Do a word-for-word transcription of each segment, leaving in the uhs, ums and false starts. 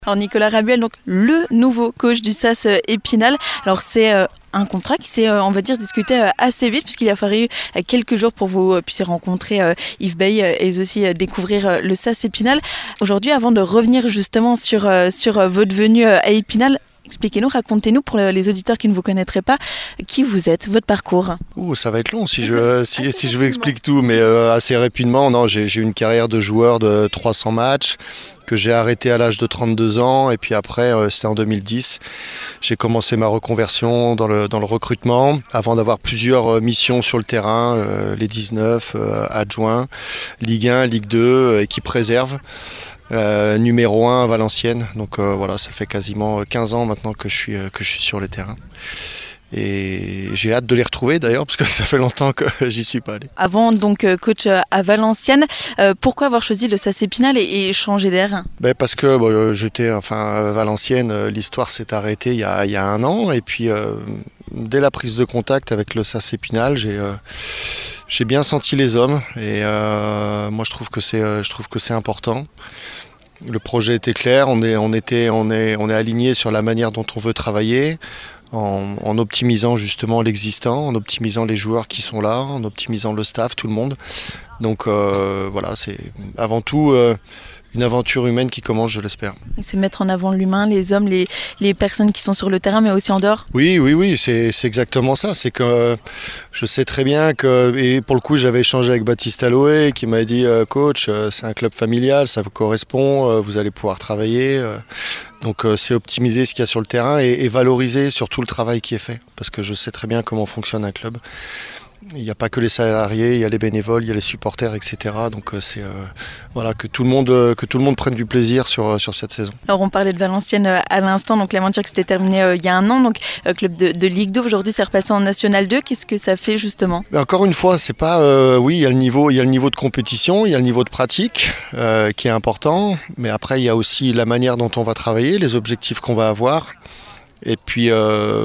Alors Nicolas Rabuel, donc le nouveau coach du S A S Épinal. Alors c'est euh, un contrat qui s'est, euh, on va dire, discuté euh, assez vite puisqu'il a fallu euh, quelques jours pour vous euh, puissiez rencontrer euh, Yves Bailly euh, et aussi euh, découvrir euh, le S A S Épinal. Aujourd'hui, avant de revenir justement sur, euh, sur euh, votre venue euh, à Épinal, expliquez-nous, racontez-nous pour les auditeurs qui ne vous connaîtraient pas, qui vous êtes, votre parcours. Ouh, ça va être long si je, si, si je vous explique tout, mais euh, assez rapidement. Non, j'ai, j'ai une carrière de joueur de trois cents matchs que j'ai arrêté à l'âge de trente-deux ans, et puis après, euh, c'était en deux mille dix, j'ai commencé ma reconversion dans le, dans le recrutement, avant d'avoir plusieurs euh, missions sur le terrain, euh, les dix-neuf, euh, adjoints, Ligue un, Ligue deux, euh, équipe réserve. Euh, numéro un à Valenciennes, donc euh, voilà, ça fait quasiment quinze ans maintenant que je suis, euh, que je suis sur les terrains. Et j'ai hâte de les retrouver d'ailleurs, parce que ça fait longtemps que j'y suis pas allé. Avant donc coach à Valenciennes, euh, pourquoi avoir choisi le S A S Épinal et, et changer d'air? Ben parce que bon, j'étais, enfin, Valenciennes, l'histoire s'est arrêtée il y a, il y a un an, et puis euh, dès la prise de contact avec le S A S Épinal, j'ai euh, j'ai bien senti les hommes, et euh, moi je trouve que c'est, je trouve que c'est important. Le projet était clair, on est, on était, on est, on est aligné sur la manière dont on veut travailler, en, en optimisant justement l'existant, en optimisant les joueurs qui sont là, en optimisant le staff, tout le monde. Donc euh, voilà, c'est avant tout euh, une aventure humaine qui commence, je l'espère. C'est mettre en avant l'humain, les hommes, les, les personnes qui sont sur le terrain, mais aussi en dehors. Oui, oui, oui, c'est, c'est exactement ça. C'est que euh, je sais très bien que, et pour le coup, j'avais échangé avec Baptiste Aloé qui m'a dit euh, coach, euh, c'est un club familial, ça vous correspond, euh, vous allez pouvoir travailler. Euh, donc euh, c'est optimiser ce qu'il y a sur le terrain et, et valoriser surtout le travail qui est fait, parce que je sais très bien comment fonctionne un club. Il n'y a pas que les salariés, il y a les bénévoles, il y a les supporters, et cetera. Donc euh, c'est euh, voilà, que tout le monde euh, que tout le monde prenne du plaisir sur, sur cette saison. Alors on parlait de Valenciennes euh, à l'instant, donc l'aventure qui s'était terminée euh, il y a un an, donc euh, club de, de Ligue deux, aujourd'hui c'est repassé en National deux. Qu'est-ce que ça fait justement? Encore une fois, c'est pas euh, oui, il y a le niveau, il y a le niveau de compétition, il y a le niveau de pratique euh, qui est important, mais après il y a aussi la manière dont on va travailler, les objectifs qu'on va avoir, et puis. Euh,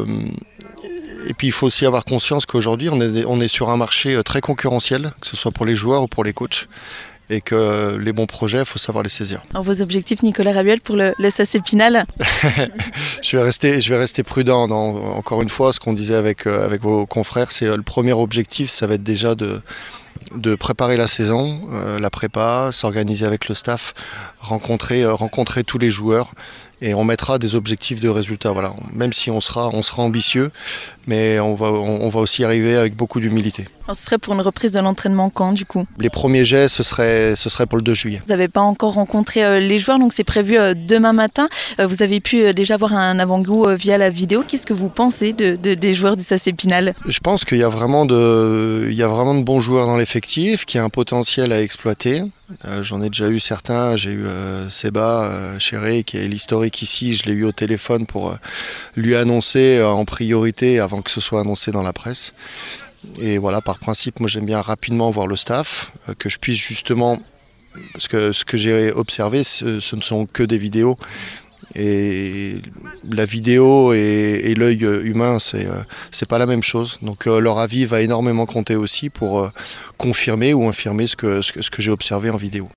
Et puis il faut aussi avoir conscience qu'aujourd'hui on est, on est sur un marché très concurrentiel, que ce soit pour les joueurs ou pour les coachs, et que les bons projets, il faut savoir les saisir. Alors vos objectifs, Nicolas Rabuel, pour le, le S A S Épinal? je, vais rester, je vais rester prudent. Non, encore une fois, ce qu'on disait avec, euh, avec vos confrères, c'est euh, le premier objectif, ça va être déjà de, de préparer la saison, euh, la prépa, s'organiser avec le staff, rencontrer, euh, rencontrer tous les joueurs. Et on mettra des objectifs de résultats. Voilà. Même si on sera, on sera ambitieux, mais on va, on, on va aussi arriver avec beaucoup d'humilité. Alors ce serait pour une reprise de l'entraînement quand du coup? Les premiers jets, ce serait, ce serait pour le deux juillet. Vous n'avez pas encore rencontré euh, les joueurs, donc c'est prévu euh, demain matin. Euh, vous avez pu euh, déjà avoir un avant-goût euh, via la vidéo. Qu'est-ce que vous pensez de, de, des joueurs du S A S Épinal? Je pense qu'il y a vraiment de, il y a vraiment de bons joueurs dans l'effectif, qu'il y a un potentiel à exploiter. Euh, j'en ai déjà eu certains, j'ai eu euh, Seba euh, Chéré qui est l'historique ici, je l'ai eu au téléphone pour euh, lui annoncer euh, en priorité avant que ce soit annoncé dans la presse. Et voilà, par principe, moi j'aime bien rapidement voir le staff, euh, que je puisse justement, parce que ce que j'ai observé, ce, ce ne sont que des vidéos. Et la vidéo et, et l'œil humain, c'est, euh, c'est pas la même chose. Donc euh, leur avis va énormément compter aussi pour euh, confirmer ou infirmer ce que, ce que, ce que j'ai observé en vidéo.